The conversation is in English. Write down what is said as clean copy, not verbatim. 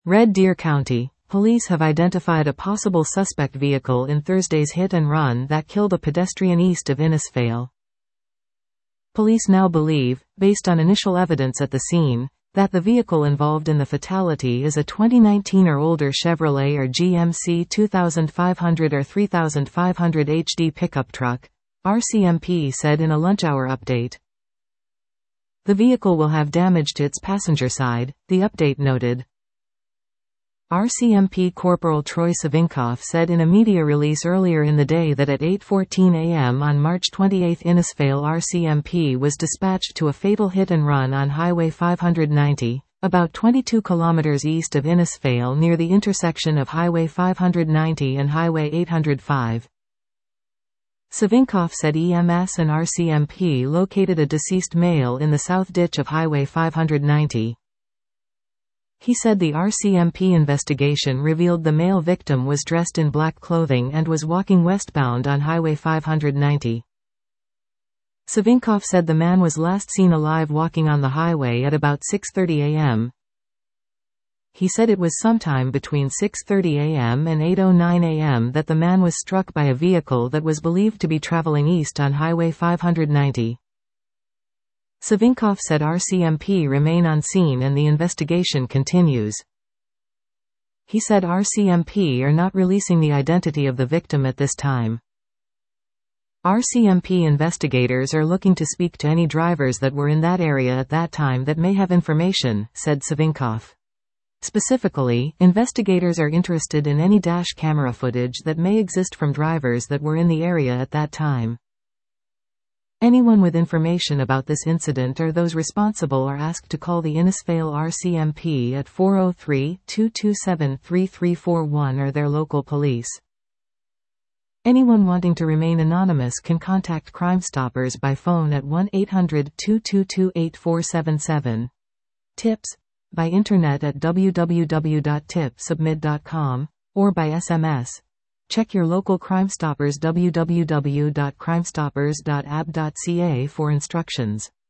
Red Deer County, police have identified a possible suspect vehicle in Thursday's hit-and-run that killed a pedestrian east of Innisfail. Police now believe, based on initial evidence at the scene, that the vehicle involved in the fatality is a 2019 or older Chevrolet or GMC 2500 or 3500 HD pickup truck, RCMP said in a lunch hour update. The vehicle will have damage to its passenger side, the update noted. RCMP Corporal Troy Savinkoff said in a media release earlier in the day that at 8:14 a.m. on March 28 Innisfail RCMP was dispatched to a fatal hit-and-run on Highway 590, about 22 kilometers east of Innisfail near the intersection of Highway 590 and Highway 805. Savinkoff said EMS and RCMP located a deceased male in the south ditch of Highway 590. He said the RCMP investigation revealed the male victim was dressed in black clothing and was walking westbound on Highway 590. Savinkoff said the man was last seen alive walking on the highway at about 6:30 a.m. He said it was sometime between 6:30 a.m. and 8:09 a.m. that the man was struck by a vehicle that was believed to be traveling east on Highway 590. Savinkoff said RCMP remain on scene and the investigation continues. He said RCMP are not releasing the identity of the victim at this time. RCMP investigators are looking to speak to any drivers that were in that area at that time that may have information, said Savinkoff. Specifically, investigators are interested in any dash camera footage that may exist from drivers that were in the area at that time. Anyone with information about this incident or those responsible are asked to call the Innisfail RCMP at 403-227-3341 or their local police. Anyone wanting to remain anonymous can contact Crime Stoppers by phone at 1-800-222-8477. Tips by internet at www.tipsubmit.com, or by SMS. Check your local Crime Stoppers www.crimestoppers.ab.ca for instructions.